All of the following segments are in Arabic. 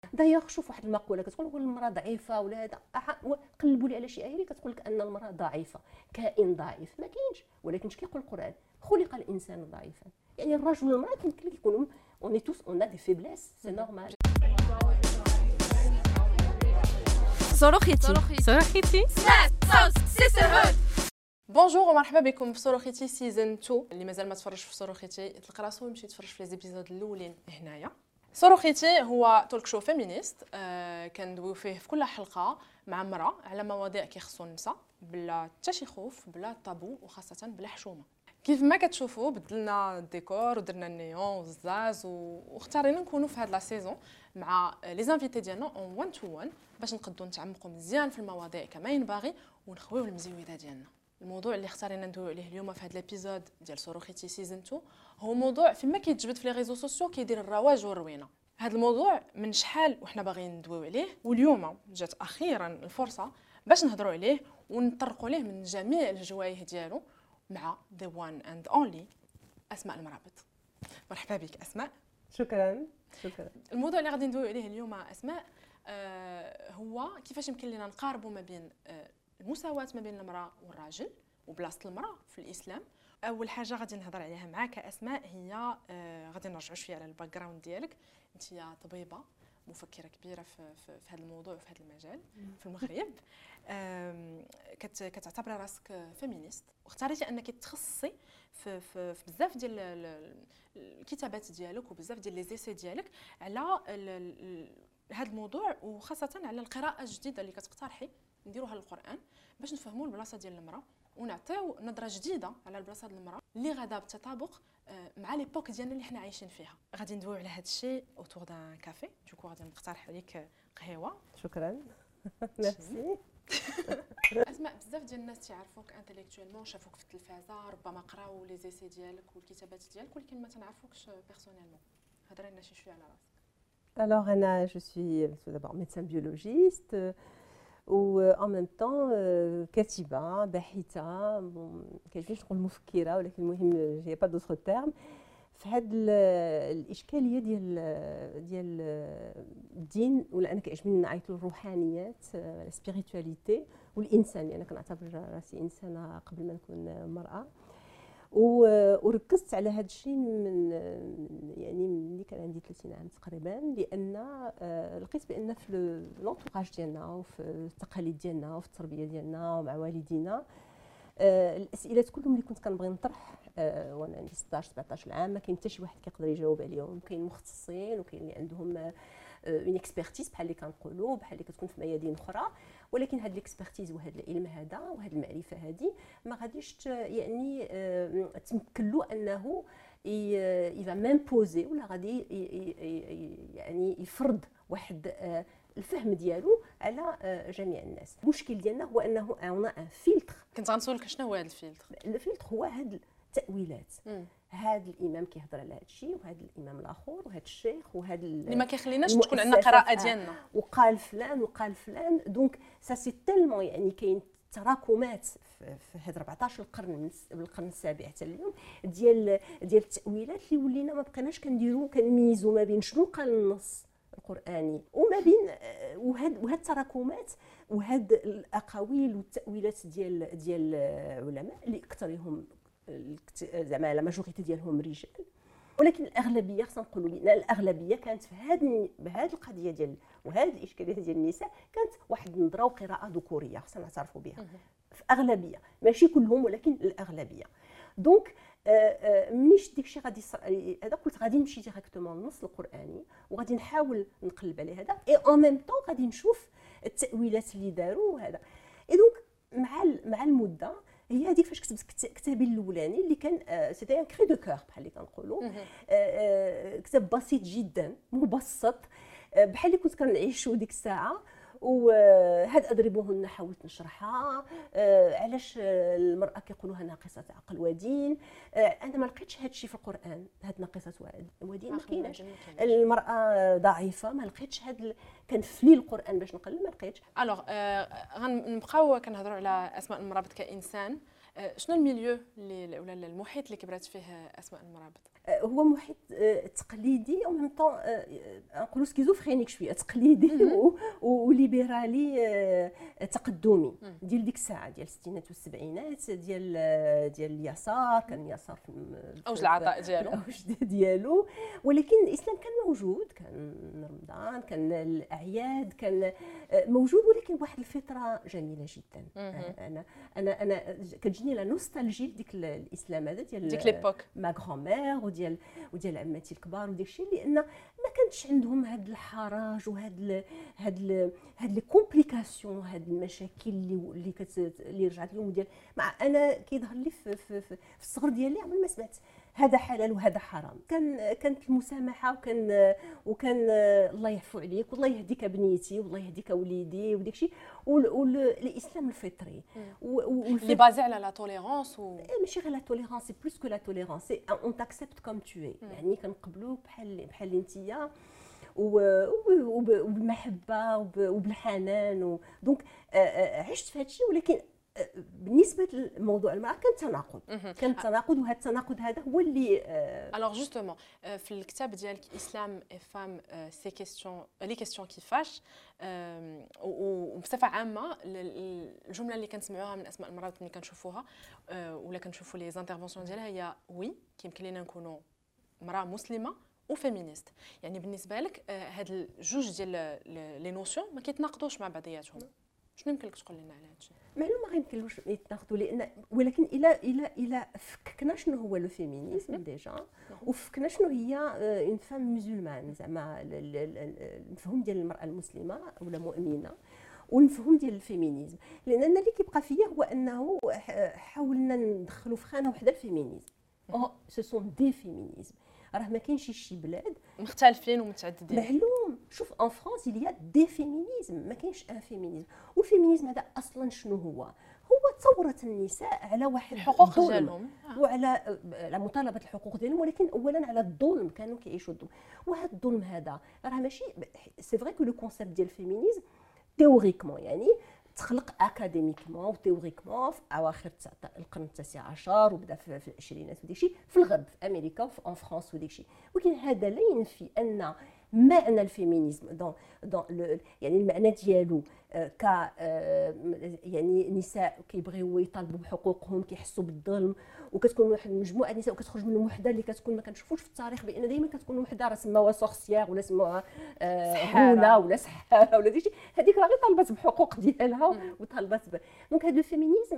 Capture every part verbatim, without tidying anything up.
دايوغ شوف واحد المقوله كتقول لك المراه ضعيفه ولا هذا، قلبوا لي على شي ايه اللي كتقول لك ان المراه ضعيفه، كائن ضعيف ما كاينش. ولكن اش كيقول القران؟ خلق الانسان ضعيفا. يعني الرجل والمراه يمكن لك يكونوا اون توس اون ا دي فيبليس، سي نورمال. صاروخيتي صاروخيتي بونجور ومرحبا بكم في صاروخيتي سيزون اثنين. اللي مازال ما تفرجش في صاروخيتي يطلق راسو ويمشي يتفرج في لي زيبيزود الاولين هنايا. صاروخيتي هو توك شو فيمينيست، آه كندويو فيه في كل حلقه مع امراه على مواضيع كيخصو النساء بلا حتى شي خوف، بلا طابو، وخاصه بلا حشومه. كيف ما كتشوفوا بدلنا الديكور ودرنا النيون والزاز واختارينا نكونوا في هاد لا سيزون مع لي زانفيتي ديالنا اون وان تو وان باش نقدروا نتعمقوا مزيان في المواضيع كما ينبغي ونخويو المزيوده ديالنا. الموضوع اللي اختارينا ندويو عليه اليوم في هذا الابيزود ديال صاروخيتي سيزون اثنين هو موضوع فيما كيتجبد في لي ريزو سوسيو كيدير الرواج والروينه. هذا الموضوع من شحال وحنا باغيين ندويو عليه، واليوم جات اخيرا الفرصه باش نهضروا عليه ونطرقوا ليه من جميع الجوايه ديالو مع the one and only أسماء المرابط. مرحبا بك أسماء. شكرا شكرا. الموضوع اللي غادي ندويو عليه اليوم مع أسماء آه هو كيفاش يمكن لنا نقاربوا ما بين آه المساواة ما بين المرأة والراجل وبلاصة المرأة في الإسلام. أول حاجة غادي نهضر عليها معاك أسماء هي آه غادي نرجعوا شويه على الباك جراوند ديالك. أنت يا طبيبة مفكرة كبيرة في في, في هذا الموضوع وفي هذا المجال في المغرب. كتعتبري راسك فيمينيست واختاريتي انك تخصصي في, في, في بزاف ديال الكتابات ديالك وبزاف ديال لي زيسي ديالك على هذا الموضوع، وخاصه على القراءه الجديده اللي كتقترحي نديروها للقران باش نفهموا البلاصه ديال المراه ونعطيو نظره جديده على البلاصه ديال المراه اللي غادا بالتطابق مع ليبوك ديالنا اللي حنا عايشين فيها. غادي ندويو على هذا الشيء اوتور دان كافي. دوكو غادي نقترح عليك قهوه. شكرا. ميرسي. اسماء بزاف ديال الناس تيعرفوك انتيليكتويلمون، شافوك في التلفازه، ربما قراو لي زيسي ديالك والكتابات ديالك، ولكن ما تنعرفوكش بيرسونيلمون. هضري لنا شي شويه على راسك. Alors انا je suis tout d'abord médecin biologiste و en même temps كاتبه باحثه، كيفاش نقول مفكره، ولكن المهم جي با دوطر تيرم في هاد الاشكاليه ديال ديال الدين، ولا انا كيعجبني نعيطوا الروحانيات، السبيريتواليتي والانسان، لان يعني كنعتبر راسي انسانه قبل ما نكون مراه. وركزت على هذا الشيء من يعني ملي كان عندي ثلاثين عام تقريبا، لان لقيت بان في لونطوراج ديالنا وفي التقاليد ديالنا وفي التربيه ديالنا ومع والدينا الاسئلات كلهم اللي كنت كنبغي نطرح وانا عندي ستطاش سبعطاش عام ما كاين حتى شي واحد كيقدر يجاوب عليهم. كاين مختصين وكاين اللي عندهم اون اكسبرتيز بحال اللي كنقولوا، بحال اللي كتكون في ميادين اخرى، ولكن هاد الاكسبرتيز وهذا العلم هذا وهاد المعرفه هذه ما غاديش يعني تمكن له انه يفا ميمبوزي ولا غادي يعني يفرض واحد الفهم ديالو على جميع الناس. المشكل ديالنا هو انه اون ان فلتر. كنت غنسولك شنو هو هذا الفلتر؟ الفلتر هو هاد التاويلات. هذا الامام كيهضر على هذا الشيء، وهذا الامام الاخر، وهذا الشيخ، وهذا اللي ما كيخليناش تكون عندنا قراءه ديالنا، وقال فلان وقال فلان. دونك سا سي تيلمون يعني كاين تراكمات في هذا أربعطاش القرن من القرن السابع حتى اليوم ديال ديال التاويلات اللي ولينا ما بقيناش كنديروا كنميزوا ما بين شنو قال النص القراني وما بين وهاد وهاد التراكمات وهاد الاقاويل والتاويلات ديال ديال العلماء اللي اكثرهم زعما لا ماجوريتي ديالهم رجال، ولكن الاغلبيه خصنا نقولوا بان الاغلبيه كانت في هذه بهذه القضيه ديال وهذه الاشكاليه ديال النساء كانت واحد النظره وقراءه ذكوريه خصنا نعترفوا بها في اغلبيه، ماشي كلهم ولكن الاغلبيه. دونك ملي شفت داكشي غادي هذا قلت غادي نمشي ديريكتومون للنص القراني وغادي نحاول نقلب عليه هذا، اي اون ميم طون غادي نشوف التاويلات اللي داروا وهذا. اي دونك مع مع المده هي هذيك فاش كتبت كتابي الاولاني اللي كان سيتي ان كري دو كور بحال اللي كنقولوا، كتاب بسيط جدا مبسط بحال اللي كنت كنعيشو ديك الساعه. وهاد اضربوهن حاولت نشرحها، علاش المراه كيقولوها ناقصه عقل ودين. انا ما لقيتش هاد الشيء في القران، هاد ناقصه ودين ما كايناش. المراه ضعيفه ما لقيتش هاد كنفلي القران باش نقلب ما لقيتش. الوغ غنبقاو كنهضروا على اسماء المرابط كانسان. شنو الميليو اللي ولا المحيط اللي كبرات فيه اسماء المرابط؟ هو محيط تقليدي او ميم طون نقولوا سكيزوفرينيك شويه تقليدي وليبرالي تقدمي ديال ديك الساعه ديال الستينات والسبعينات ديال ديال اليسار. كان اليسار في اوج العطاء ديالو اوج ديالو، ولكن الاسلام كان موجود، كان رمضان، كان الاعياد، كان موجود، ولكن بواحد الفطره جميله جدا. انا انا انا كتجيني لا نوستالجي ديك الاسلام هذا ديال ديك ليبوك ما غرامير وديال وديال عماتي الكبار وداك الشيء، لان ما كانتش عندهم هاد الحرج وهاد ال هاد ال هاد لي كومبليكاسيون، هاد المشاكل اللي اللي كت اللي رجعت لهم ديال مع انا كيظهر لي في, في, في, في الصغر ديالي عمري ما سمعت هذا حلال وهذا حرام. كان كانت المسامحه وكان وكان الله يعفو عليك والله يهديك بنيتي والله يهديك وليدي وداك الشيء، والاسلام الفطري اللي بازي على لا توليرانس و ماشي غير لا توليرانس، سي بلوس كو لا توليرانس، سي اون تاكسبت كوم تو اي، يعني كنقبلوك بحال بحال اللي انتيا وبالمحبه وبالحنان. دونك عشت في هذا الشيء، ولكن بالنسبه لموضوع المراه كان تناقض، كان تناقض، وهذا التناقض هذا هو اللي الوغ جوستومون في الكتاب ديالك اسلام اي فام سي كيسيون لي كيسيون كيفاش، وبصفه عامه الجمله اللي كنسمعوها من اسماء المرات ملي كنشوفوها ولا كنشوفوا لي زانترفونسيون ديالها هي وي كيمكن لينا نكونوا مراه مسلمه وفيمينيست. يعني بالنسبه لك هاد الجوج ديال لي نوسيون ما كيتناقضوش مع بعضياتهم. شنو يمكن لك تقول لنا على هذا الشيء؟ معلومه ما يمكنلوش يتناقضوا، لان ولكن الى الى الى فكنا شنو هو لو فيمينيزم ديجا، وفكنا شنو هي اون فام مسلمان، زعما المفهوم ديال المراه المسلمه ولا مؤمنه، والمفهوم ديال الفيمينيزم. لان انا اللي كيبقى فيا هو انه حاولنا ندخلوا في خانه وحده الفيمينيزم، او سو سون دي فيمينيزم. راه ما كاينش شي بلاد مختلفين ومتعددين. معلوم، شوف ان فرانس اللي دي فيمينيزم، ما كاينش ان فيمينيزم. والفيمينيزم هذا اصلا شنو هو؟ هو ثوره النساء على واحد الحقوق ديالهم وعلى على مطالبه الحقوق ديالهم، ولكن اولا على الظلم، كانوا كيعيشوا الظلم. وهذا الظلم هذا راه ماشي سي فري كو لو كونسيبت ديال الفيمينيزم تيوريكمون يعني تخلق اكاديميكمون وتيوريكمون في اواخر القرن التاسع عشر وبدا في العشرينات وداك الشيء في الغرب، في امريكا وفي ان فرانس وداك الشيء. ولكن هذا لا ينفي ان معنى الفيمينيزم دون دون يعني المعنى ديالو ك يعني نساء كيبغيو يطالبوا بحقوقهم، كيحسوا بالظلم، وكتكون واحد المجموعه نساء وكتخرج من وحده اللي كتكون ما كنشوفوش في التاريخ، بان دائما كتكون وحده راه سماوها سورسيير ولا سموها هوله ولا سحاره ولا داكشي، هذيك راه غير طالبات بحقوق ديالها وطالبات ب... دونك هذا الفيمينيزم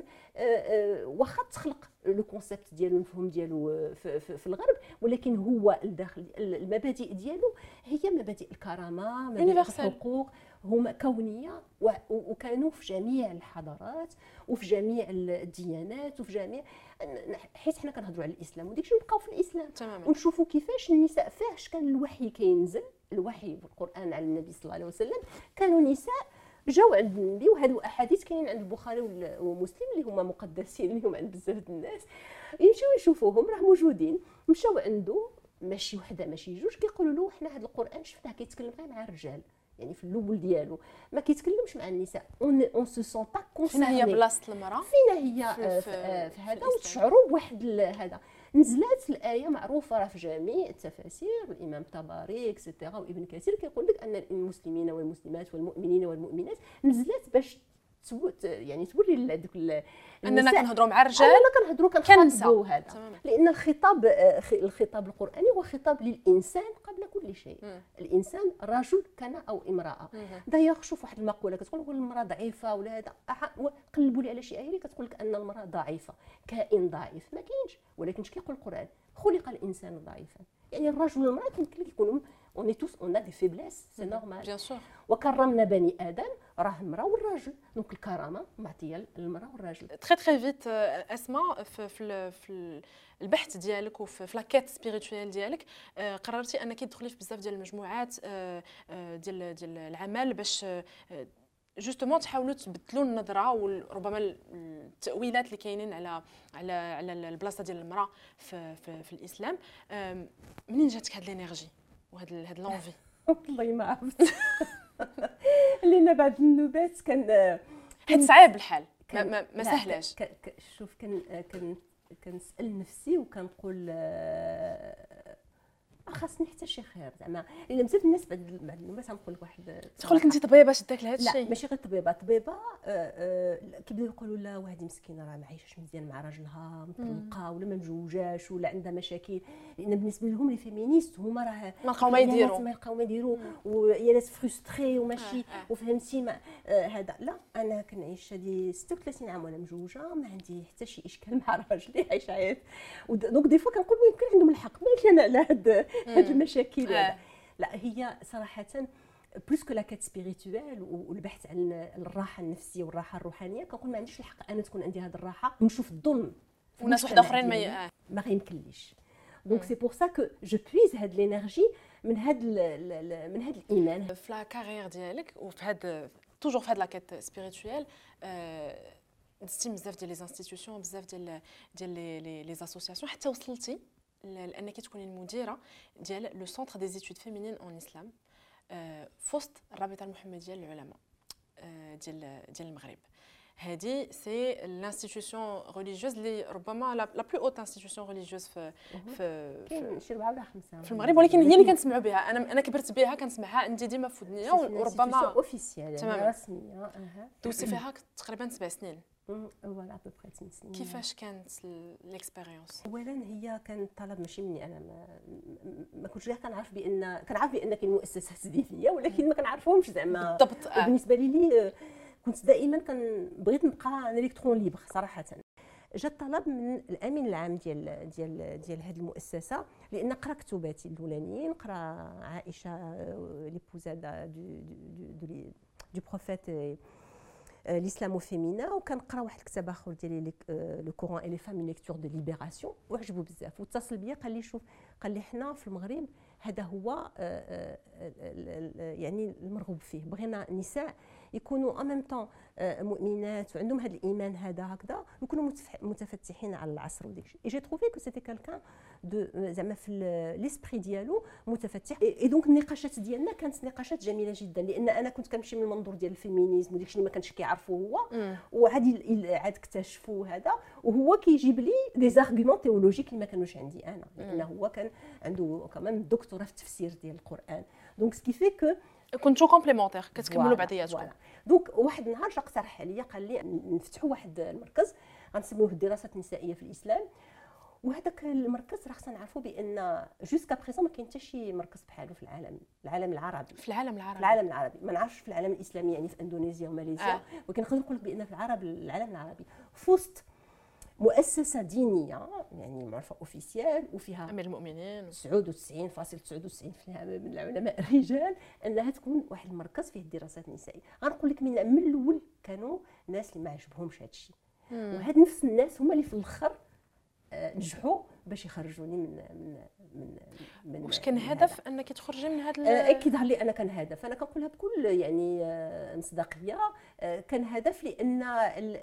واخا تخلق لو كونسيبت ديالو المفهوم ديالو في, في, في الغرب، ولكن هو الداخل المبادئ ديالو هي مبادئ الكرامه، مبادئ الحقوق، هما كونيه وكانوا في جميع الحضارات وفي جميع الديانات وفي جميع، حيت حنا كنهضروا على الاسلام وداك الشيء نبقاو في الاسلام تماما، ونشوفوا كيفاش النساء فاش كان الوحي كينزل، الوحي بالقران على النبي صلى الله عليه وسلم، كانوا نساء جاو عند النبي، وهذو احاديث كاينين عند البخاري ومسلم اللي هما مقدسين اليوم عند بزاف الناس، يمشيو يشوفوهم راه موجودين، مشاو عنده ماشي وحده ماشي جوج، كيقولوا له حنا هذا القران شفناه كيتكلم غير مع الرجال، يعني في الاول ديالو ما كيتكلمش مع النساء، اون اون سو سون با كونسيرني. فين هي بلاصه المراه؟ فين هي في, في, في هذا؟ وتشعروا بواحد هذا. نزلات الايه معروفه راه في جميع التفاسير، الامام الطبري اكسيتيرا وابن كثير كيقول لك ان المسلمين والمسلمات والمؤمنين والمؤمنات نزلت باش تبوت يعني توري لهذوك اننا كنهضروا مع الرجال، اننا كنهضروا كنخاطبوا هذا، لان الخطاب الخطاب القراني هو خطاب للانسان قبل كل شيء. م. الانسان رجل كان او امراه. دايوغ شوف واحد المقوله كتقول هو المراه ضعيفه ولا هذا، قلبوا لي على شي ايه اللي كتقول لك ان المراه ضعيفه، كائن ضعيف، ما كاينش. ولكن اش كيقول القران؟ خلق الانسان ضعيفا، يعني الرجل والمراه يمكن لك يكونوا on est tous on a des faiblesses, c'est normal. Bien sûr. وكرمنا بني ادم، راه المراه والراجل، دونك الكرامه معطيه للمراه والراجل. تري تري فيت اسماء في في, في البحث ديالك وفي لاكيت سبيريتويال ديالك قررتي انك تدخلي في بزاف ديال المجموعات ديال ديال العمل باش جوستومون تحاولوا تبدلوا النظره وربما التاويلات اللي كاينين على على على البلاصه ديال المراه في في, في الاسلام. منين جاتك هاد الانرجي وهاد هاد لونفي؟ والله ما عرفت. لان بعد النوبات كان حيت صعيب الحال، ما ما, ما سهلاش. شوف كان كان كنسال نفسي وكنقول ما خاصني حتى شي خير زعما، لان بزاف الناس بعد بعد النوبات غنقول لك واحد تقول لك انت طبيبه شداك لهذا الشيء. لا ماشي غير طبيبه طبيبه كيبداو يقولوا لا وهذه مسكينه راه ما عايشاش مزيان مع راجلها مطلقه ولا ما متزوجاش ولا عندها مشاكل، لان بالنسبه لهم لي فيمينيست هما راه ما لقاو ما يديروا ما لقاو ما يديروا ويا ناس فرستري وماشي وفهمتي ما هذا. لا انا كنعيش هذه ستة وثلاثين عام وانا مزوجه ما عندي حتى شي اشكال مع راجلي عايشه عيط. دونك دي فوا كنقول يمكن عندهم الحق ماشي انا على هاد هاد المشاكل. لا هي صراحه بلوس كو لا كات سبيريتوال والبحث عن الراحه النفسيه والراحه الروحانيه، كنقول ما عنديش الحق انا تكون عندي هذه الراحه ونشوف الظلم وناس واحد اخرين ما ما غيمكنليش. دونك سي بور سا كو جو بويز هاد لينيرجي من هاد من هاد الايمان في لا كارير ديالك وفي هاد توجور في هاد لا كات سبيريتوال. دزتي بزاف ديال لي انستيتيوشن بزاف ديال ديال لي لي اسوسياسيون حتى وصلتي لانك تكوني المديره ديال لو سونتر دي زيتود فيمينين اون اسلام في وسط الرابطه المحمديه للعلماء ديال ديال المغرب. هذه سي لانستيتيوشن ريليجيوز اللي ربما لا بلو اوت انستيتيوشن ريليجيوز في في كاين شي أربعة ولا خمسة في المغرب، ولكن هي اللي كنسمعوا بها. انا انا كبرت بها كنسمعها عندي ديما في ودنيا وربما اوفيسيال يعني رسميه. اها دوزتي فيها تقريبا سبع سنين فوالا ابوبري ثمان سنين. كيفاش كانت ليكسبيريونس؟ اولا هي كان طلب ماشي مني انا، ما, ما كنتش غير كنعرف بان كنعرف بان كاين مؤسسات دينيه ولكن ما كنعرفهمش زعما بالضبط. آه. بالنسبه لي لي كنت دائما كنبغيت نبقى ان الكترون ليبر صراحه. جا الطلب من الامين العام ديال ديال ديال هذه المؤسسه، لان قرا كتباتي الاولانيين، قرا عائشه ليبوزا دو دو دو بروفيت الاسلام فيمينا، وكنقرا واحد الكتاب اخر ديالي لو كوران اي لي فام اون ليكتور دو ليبراسيون وعجبو بزاف، واتصل بيا قال لي شوف قال لي حنا في المغرب هذا هو يعني المرغوب فيه، بغينا النساء يكونوا ان ميم طون مؤمنات وعندهم هذا الايمان هذا هكذا ويكونوا متفتحين على العصر وداك الشيء. جي تروفي كو سيتي كالكان دو زعما في ليسبري ديالو متفتح. اي دونك النقاشات ديالنا كانت نقاشات جميله جدا، لان انا كنت كنمشي من المنظور ديال الفيمينيزم وداك الشيء اللي ما كانش كيعرفوا هو وعاد عاد اكتشفوا هذا، وهو كيجيب لي دي زارغومون تيولوجيك اللي ما كانوش عندي انا، لان هو كان عنده كمان دكتوراه في التفسير ديال القران. دونك سكي في كو كنتو كومبليمونتير كتكملوا بعضياتكم. دونك واحد النهار جا اقترح عليا قال لي نفتحوا واحد المركز غنسميوه الدراسات النسائيه في الاسلام، وهذاك المركز راه خصنا نعرفوا بان جوسكا بريزون ما كاين حتى شي مركز بحاله في العالم العالم العربي. في العالم العربي في العالم العربي ما نعرفش في العالم الاسلامي يعني في اندونيسيا وماليزيا، آه. ولكن نقدر نقول لك بان في العرب العالم العربي في وسط مؤسسه دينيه يعني معرفه اوفيسيال وفيها امير المؤمنين تسعة وتسعين فاصلة تسعة وتسعين بالمئة من العلماء الرجال، انها تكون واحد المركز فيه الدراسات النسائيه. غنقول لك من من الاول كانوا ناس اللي ما عجبهمش هذا الشيء، وهاد نفس الناس هما اللي في الاخر نجحوا باش يخرجوني من من من, من واش كان هدف انك تخرجي من هذا؟ اكيد لي انا كان هدف، انا كنقولها بكل يعني مصداقيه، كان هدف لان ال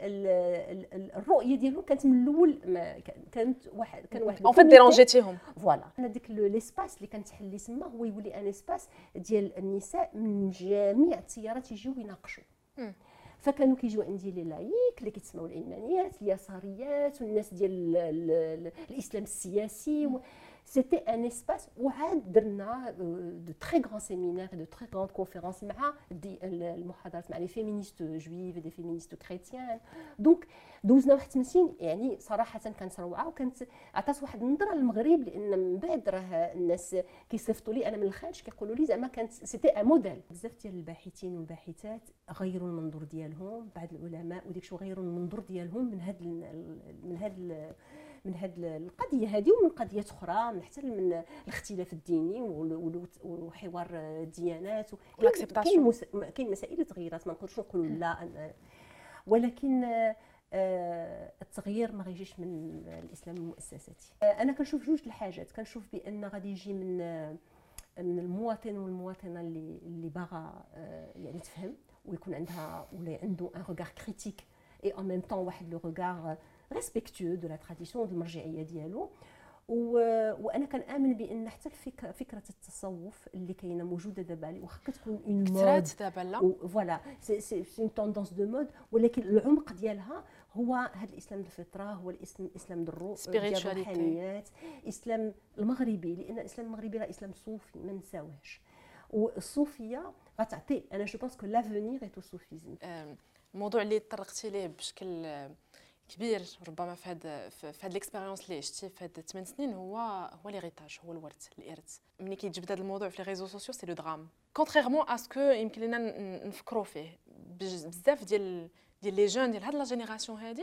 ال الرؤيه ديالهم كانت من الاول كانت واحد كان واحد اون فيت ديرونجيتيهم فوالا. انا ديك ليسباس اللي كنتحل يسمى هو يولي ان اسباس ديال النساء من جميع التيارات يجيو يناقشوا. فكانوا كيجيو عندي لي لايك اللي كيتسموا العلمانيات اليساريات والناس ديال الاسلام السياسي. سيتي ان اسباس وعاد درنا دو تري غران سيمينار دو تري غران كونفيرونس مع المحاضرات مع لي فيمينيست جويف دي فيمينيست كريتيان. دونك دوزنا واحد ثمان سنين يعني صراحه كانت روعه، وكانت عطات واحد النظره للمغرب، لان من بعد راه الناس كيصيفطوا لي انا من الخارج كيقولوا لي زعما كانت سيتي ان موديل. بزاف ديال الباحثين والباحثات غيروا المنظور ديالهم، بعض العلماء وديك شو غيروا المنظور ديالهم من هاد من هاد من هذه القضيه هذه ومن قضيات اخرى، من حتى من الاختلاف الديني وحوار الديانات والاكسبتاسيون. كاين مسائل تغيرات ما نقدرش نقولوا لا، ولكن التغيير ما غيجيش من الاسلام المؤسساتي. انا كنشوف جوج الحاجات، كنشوف بان غادي يجي من من المواطن والمواطنه اللي اللي باغا يعني تفهم ويكون عندها ولا عنده ان ريغار كريتيك اي ان ميم طون واحد لو ريغار ريسبكتيو دو لا تراديسيون دو المرجعيه ديالو. وانا كنامن بان حتى الفكره فكره التصوف اللي كاينه موجوده دابا واخا كتكون اون مود دابا لا فوالا سي سي اون توندونس دو مود، ولكن العمق ديالها هو هذا الاسلام الفطره، هو الاسلام الاسلام الروح ديال الروحانيات، الاسلام المغربي، لان الاسلام المغربي راه اسلام صوفي ما نساوهش. والصوفيه غتعطي، انا جو بونس كو لافونيغ ايتو صوفيزم. الموضوع اللي طرقتي ليه بشكل كبير ربما في هذا في هذه الاكسبيريونس اللي عشتي في هاد ثمان سنين هو هو ليغيتاج، هو الورث، الارث. ملي كيتجبد هذا الموضوع في لي ريزو سوسيو سي لو درام كونتريرمون اسكو يمكن لنا نفكروا فيه بزاف ديال ديال لي جون ديال هاد لا جينيراسيون هادي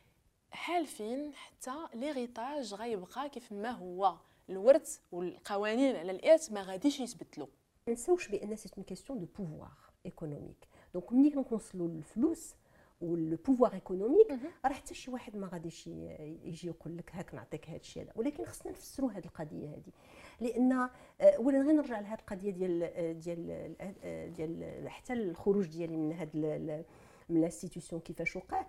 حالفين حتى ليغيتاج غيبقى كيف ما هو، الورث والقوانين على الارث ما غاديش يتبدلوا. ما نساوش بان سي اون كيسيون دو بوفوار ايكونوميك. دونك ملي كنوصلوا للفلوس والبوفوار ايكونوميك راه حتى شي واحد ما غاديش يجي يقول لك هاك نعطيك هذا الشيء هذا، ولكن خصنا نفسروا هذه القضيه هذه، لان ولا غير نرجع لهذه القضيه ديال ديال ديال حتى الخروج ديالي من هذا من الانستيتيوشن كيفاش وقع.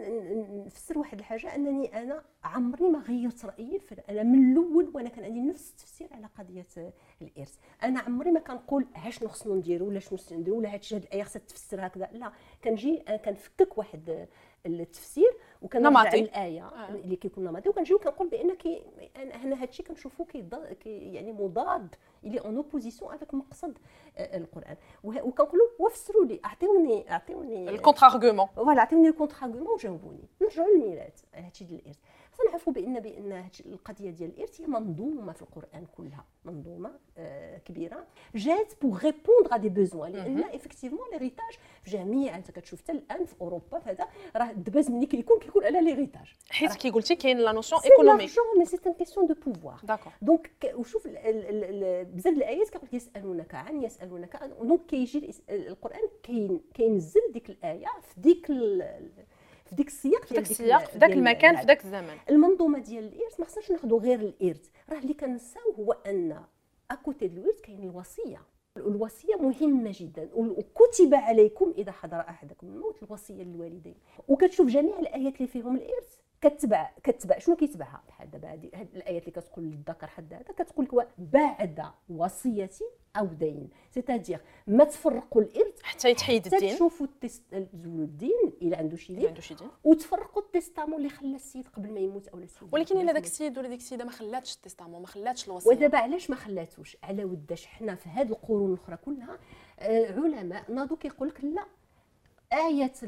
نفسر واحد الحاجه، انني انا عمري ما غيرت رايي، انا من الاول وانا كان عندي نفس التفسير على قضيه الارث. انا عمري ما كنقول ها شنو خصنا نديروا ولا شنو خصنا نديروا ولا هاد الشيء هاد الايه خصها تفسر هكذا، لا، كنجي كنفكك واحد التفسير وكنرجع للايه آه. اللي كيكون نمطي، وكنجي وكنقول بان كي هنا هذا الشيء كنشوفوه كي يعني مضاد اللي اون اوبوزيسيون افيك مقصد القران، وكنقولوا وفسروا لي، اعطيوني اعطيوني الكونتر ارغومون، فوالا عطيوني الكونتر ارغومون وجاوبوني. نرجعوا للميلاد، هادشي ديال الارث خصنا نعرفوا بان بان القضيه ديال الارث هي منظومه في القران كلها، منظومه آه كبيره جات بوغ ريبوندر ا دي بوزوان، لان ايفيكتيفمون ليغيتاج في جميع، انت كتشوف حتى الان في اوروبا فهذا راه الدباز ملي كيكون كيكون على ليغيتاج، حيت كي قلتي كاين لا نوسيون ايكونوميك، مي سي ان كيسيون دو بوفوار. داكور. دونك وشوف بزاف الايات كيقول يسالونك عن يسالونك عن، دونك كيجي القران كينزل ديك الايه في ديك في ديك السياق في داك السياق في داك المكان في داك الزمن. المنظومه ديال الارث ما خصناش ناخذوا غير الارث، راه اللي كنساو هو ان اكوتي ديال الارث كاين الوصيه. الوصيه مهمه جدا، وكتب عليكم اذا حضر احدكم الموت الوصيه للوالدين، وكتشوف جميع الايات اللي فيهم الارث كتبع كتبع شنو كيتبعها. بحال دابا هذه الايات اللي كتقول للذكر حد هذا كتقول لك بعد وصيه او دين، سيتادير ما تفرقوا الارث حتى يتحيد الدين، تشوفوا الدين الا عنده شي دين عنده شي دين، وتفرقوا التستامون اللي خلى السيد قبل ما يموت او السيد. ولكن الا داك السيد ولا ديك السيده ما خلاتش التستامون، ما خلاتش الوصيه، ودابا علاش ما خلاتوش؟ على وداش حنا في هذه القرون الاخرى كلها آه علماء ناضوا كيقول لك لا، ايات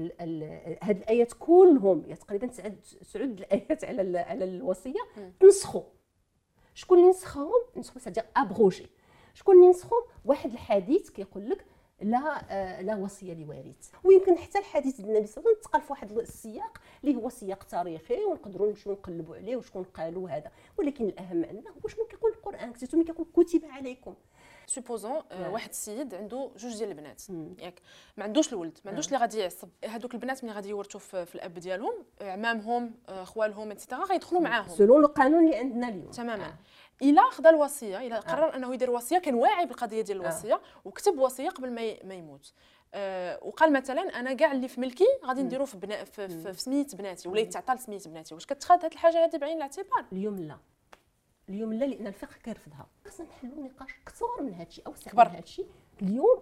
هاد الايات كلهم تقريبا تسعود الايات على على الوصيه تنسخوا. شكون اللي نسخهم؟ نسخوا سادير ابروجي. شكون اللي نسخهم؟ واحد الحديث كيقول لك لا آه لا وصيه لوارث، ويمكن حتى الحديث ديال النبي صلى الله عليه وسلم تقال في واحد السياق اللي هو سياق تاريخي ونقدروا نمشيو نقلبوا عليه وشكون قالوا هذا، ولكن الاهم عندنا هو شنو كيقول القران. كتبتو ملي كيقول كتب عليكم، سوبوزون آه واحد السيد عنده جوج ديال البنات ياك ما عندوش الولد، ما عندوش اللي غادي يعصب هذوك البنات ملي غادي يورثوا في, في الاب ديالهم، عمامهم خوالهم ايتترا غيدخلوا معاهم سولون القانون اللي عندنا اليوم تماما. آه. الا خدا الوصيه، الا قرر انه يدير وصيه، كان واعي بالقضيه ديال الوصيه آه. وكتب وصيه قبل ما ما يموت، أه وقال مثلا انا كاع اللي في ملكي غادي نديرو في, بنا في, في, في سميت بناتي ولا يتعطى لسميت بناتي. واش كتخاد هذه الحاجه هذه بعين الاعتبار؟ اليوم لا، اليوم لا، لان الفقه كيرفضها. خصنا نحلوا نقاش كثر من هذا الشيء، اوسع من هذا الشيء اليوم.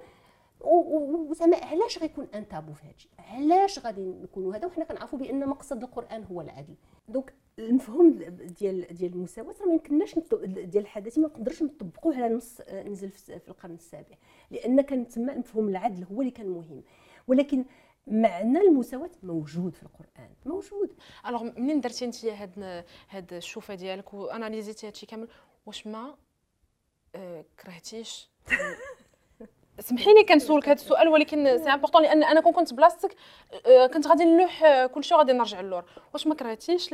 وزعما علاش غيكون ان تابو في هذا الشيء؟ علاش غادي نكونوا هذا وحنا كنعرفوا بان مقصد القران هو العدل؟ دونك المفهوم ديال ديال المساواه راه ما يمكنناش ديال الحداثه ما نقدرش نطبقوه على نص نزل في القرن السابع، لان كان تما مفهوم العدل هو اللي كان مهم، ولكن معنى المساواه موجود في القران، موجود. الوغ منين درتي انت هاد هاد الشوفه ديالك واناليزيتي هادشي كامل، واش ما آه كرهتيش؟ سمحي لي كنسولك هذا السؤال، ولكن سي امبورطون لان انا كون كنت بلاصتك كنت غادي نلوح كلشي غادي نرجع للور. واش ما كرهتيش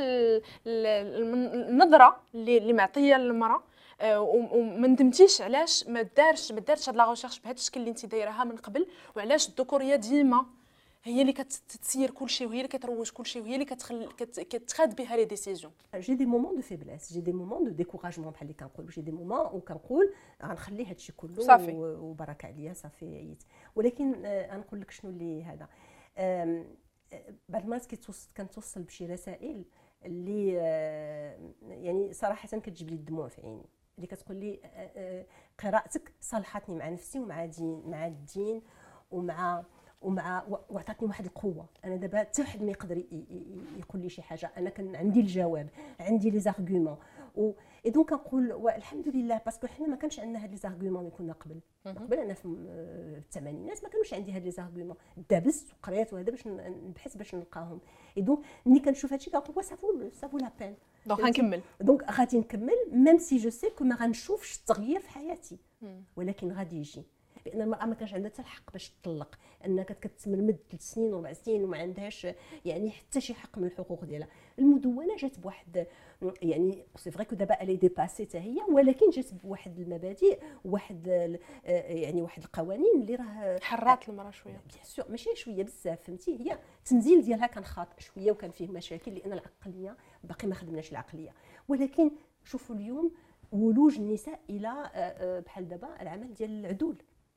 النظره اللي اللي معطيه للمراه وما ندمتيش علاش ما دارش ما دارش هاد لا ريشيرش بهذا الشكل اللي انت دايرها من قبل، وعلاش الذكوريه ديما هي اللي كتسير كلشي وهي اللي كتروج كلشي وهي اللي كتخل كتخاد بها لي ديسيزيون؟ جي دي مومون دو فيبليس، جي دي مومون دو ديكوراجمون بحال اللي كنقولوا، جي دي مومون وكنقول غنخلي هذا الشيء كله صافي وبركه عليا صافي عييت. ولكن غنقول لك شنو اللي هذا بعض المرات كنتوصل بشي رسائل اللي يعني صراحه كتجيب لي الدموع في عيني، اللي كتقول لي قراءتك صالحتني مع نفسي ومع دين مع الدين ومع ومع وعطاتني واحد القوه. انا دابا حتى واحد ما يقدر يقول لي شي حاجه، انا كان عندي الجواب، عندي لي زارغومون. و اي دونك كنقول والحمد لله، باسكو حنا ما كانش عندنا هاد لي زارغومون اللي كنا قبل. قبل انا في الثمانينات ما كانوش عندي هاد لي زارغومون، دابست وقريت وهذا باش نبحث باش نلقاهم. اي دونك ملي كنشوف هادشي كنقول وا سافو سافو لا بين، دونك غنكمل. دونك غادي نكمل ميم سي جو سي كو ما غنشوفش التغيير في حياتي، ولكن غادي يجي. لان المراه ما كانش عندها حتى الحق باش تطلق، انها كتمرمد ثلاث سنين وربع سنين وما عندهاش يعني حتى شي حق من الحقوق ديالها. المدونه جات بواحد يعني سي فري كو دابا الي ديباسي حتى هي، ولكن جات بواحد المبادئ، واحد يعني واحد القوانين اللي راه حرات المراه شويه. بيان سور ماشي شويه بزاف، فهمتي؟ هي التنزيل ديالها كان خاطئ شويه وكان فيه مشاكل، لان العقليه باقي ما خدمناش العقليه. ولكن شوفوا اليوم ولوج النساء الى بحال دابا العمل ديال العدول.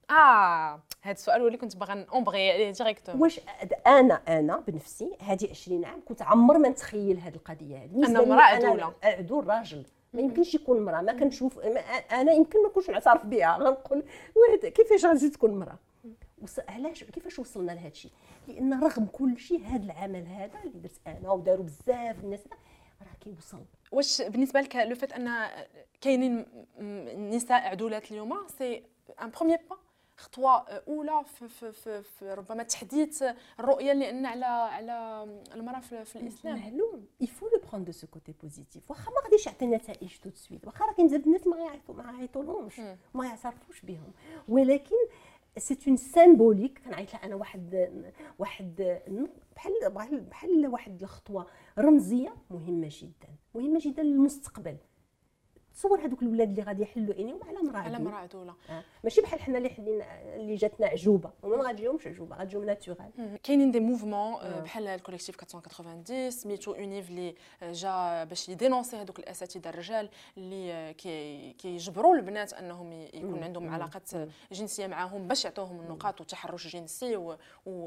اه هذا السؤال هو اللي كنت باغا نومبغي عليه ديريكتوم. واش انا انا بنفسي هذه عشرين عام كنت عمر ما نتخيل هذه القضيه هذه، انا امراه عدوله. عدول راجل ما يمكنش يكون امراه. ما كنشوف انا يمكن ما نكونش معترف بها، غنقول كيفاش غادي تكون امراه. علاش كيفاش وصلنا لهذا الشيء؟ لان رغم كل شيء هذا العمل هذا اللي درت انا وداروا بزاف الناس راه كيوصل. واش بالنسبه لك لو فات ان كاينين نساء عدولات اليوم سي ان بروميير با، خطوه اولى في, في, في, في ربما تحديث الرؤيه اللي ان على على المراه في, في الاسلام؟ معلوم يفو لو برون دو سو كوتي بوزيتيف. واخا ما غاديش يعطي نتائج تو سويت، واخا راه كاين بزاف الناس ما يعيطوا ما يعيطولهمش ما يعترفوش بهم، ولكن سي اون سيمبوليك. كنعيط لها انا واحد واحد بحال بحال واحد الخطوه رمزيه مهمه جدا، مهمه جدا للمستقبل. تصور هذوك الاولاد اللي غادي يحلوا عينيهم على مراه على مراه عدوله، آه. ماشي بحال حنا اللي حلينا اللي جاتنا عجوبه، وما غاديهمش عجوبه، غتجيهم ناتورال. كاينين دي موفمون بحال الكوليكتيف أربعمية وتسعين سميتو اونيف اللي جا باش يدينونسي هذوك الاساتذه الرجال اللي كيجبروا البنات انهم يكون عندهم علاقات جنسيه معاهم باش يعطوهم النقاط والتحرش الجنسي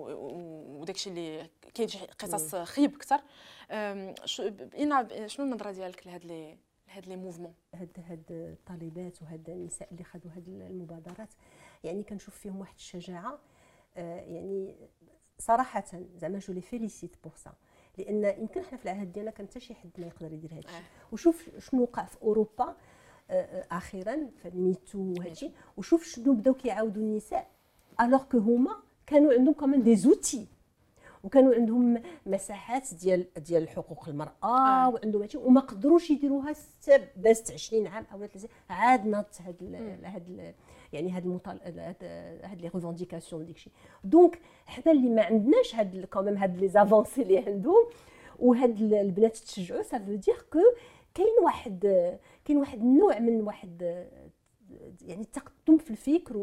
وداكشي اللي كاين قصص خيب اكثر. شنو النظره ديالك لهاد لي هاد لي موفمون؟ هاد هاد الطالبات وهاد النساء اللي خدوا هاد المبادرات يعني كنشوف فيهم واحد الشجاعه، آه يعني صراحه زعما جو لي فيليسيت بور سا، لان يمكن حنا في العهد ديالنا كان حتى شي حد ما يقدر يدير هاد الشيء. وشوف شنو وقع في اوروبا آه اخيرا في الميتو وهادشي، وشوف شنو بداو كيعاودوا النساء الوغ كو هما كانوا عندهم كمان دي زوتي، وكانوا عندهم مساحات ديال ديال حقوق المراه آه. وعندهم هادشي وما قدروش يديروها حتى دازت عشرين عام او ثلاثين. عاد ناض هاد هاد يعني هاد المطال هاد لي ريفونديكاسيون ديكشي. دونك حنا اللي ما عندناش هاد كوميم هاد لي زافونسي اللي عندهم وهاد البنات تشجعوا، سا فو دير كو كاين واحد كاين واحد النوع من واحد يعني التقدم في الفكر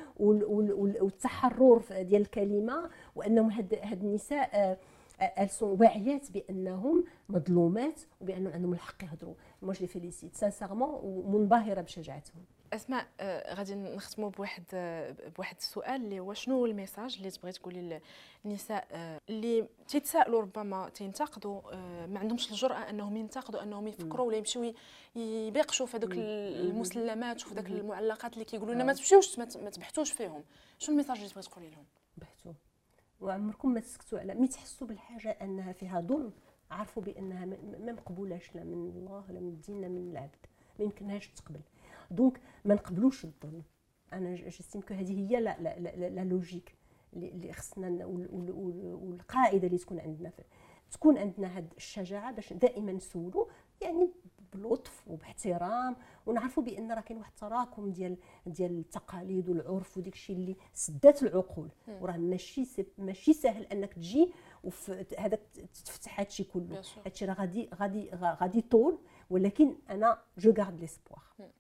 والتحرر ديال الكلمه، وانهم هاد هاد النساء السون واعيات بانهم مظلومات وبانهم عندهم الحق يهضروا. موش لي فيليسيت سانسيرمون ومنبهره بشجاعتهم. اسماء، غادي نختموا بواحد بواحد السؤال اللي هو شنو الميساج اللي تبغي تقولي للنساء اللي تيتسائلوا ربما تينتقدوا ما عندهمش الجرأه انهم ينتقدوا انهم يفكروا ولا يمشيو يبيقشوا في هذوك المسلمات وفي ذاك المعلقات اللي كيقولوا لنا ما تمشيوش ما تبحثوش فيهم؟ شنو الميساج اللي تبغي تقولي لهم؟ بحثوا وعمركم ما تسكتوا على مي تحسوا بالحاجه انها فيها ظلم، عرفوا بانها ما مقبولاش لا من الله لا من الدين لا من العبد، ما يمكنهاش تقبل. دونك ما نقبلوش الظلم. انا جستيم كو هذه هي لا لا لا, لا لوجيك اللي خصنا والقاعده اللي تكون عندنا تكون عندنا هاد الشجاعه باش دائما نسولوا يعني بلطف وباحترام، ونعرفوا بان راه كاين واحد التراكم ديال ديال التقاليد والعرف وديك الشيء اللي سدات العقول، وراه ماشي ماشي سهل انك تجي وهذاك تفتح هذا الشيء كله. هذا الشيء راه غادي غادي غادي طول، ولكن انا جو غارد ليسبوار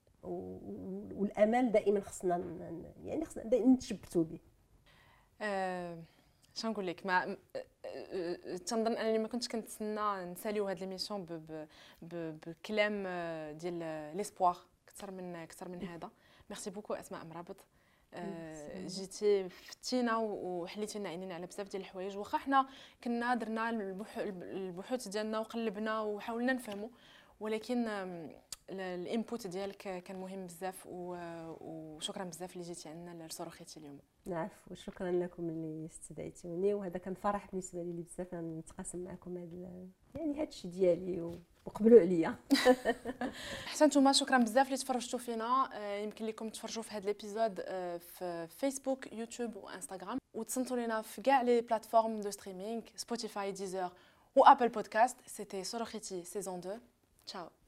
والامل دائما خصنا يعني خصنا دائما نتشبتوا به. أه شنو نقول لك؟ ما تنظن انني ما كنتش كنتسنى نساليو هاد ليميسيون بكلام ديال ليسبوار اكثر من اكثر من هذا. ميرسي بوكو اسماء مرابط، أه جيتي فتينا وحليتي لنا عينينا على بزاف ديال الحوايج. واخا حنا كنا درنا البحوث ديالنا وقلبنا وحاولنا نفهموا، ولكن الانبوت ديالك كان مهم بزاف، وشكرا بزاف اللي جيتي عندنا لصروخيتي اليوم. العفو، وشكرا لكم اللي استدعيتوني، وهذا كان فرح بالنسبه لي بزاف نتقاسم معكم هذا يعني هذا الشيء ديالي وقبلوا عليا. حتى نتوما شكرا بزاف اللي تفرجتوا فينا. يمكن لكم تفرجوا في هذا الابيزود في فيسبوك يوتيوب وانستغرام، وتصنتوا لينا في كاع لي بلاتفورم دو ستريمينغ سبوتيفاي ديزر وابل بودكاست. سيتي صروخيتي سيزون اثنين. تشاو.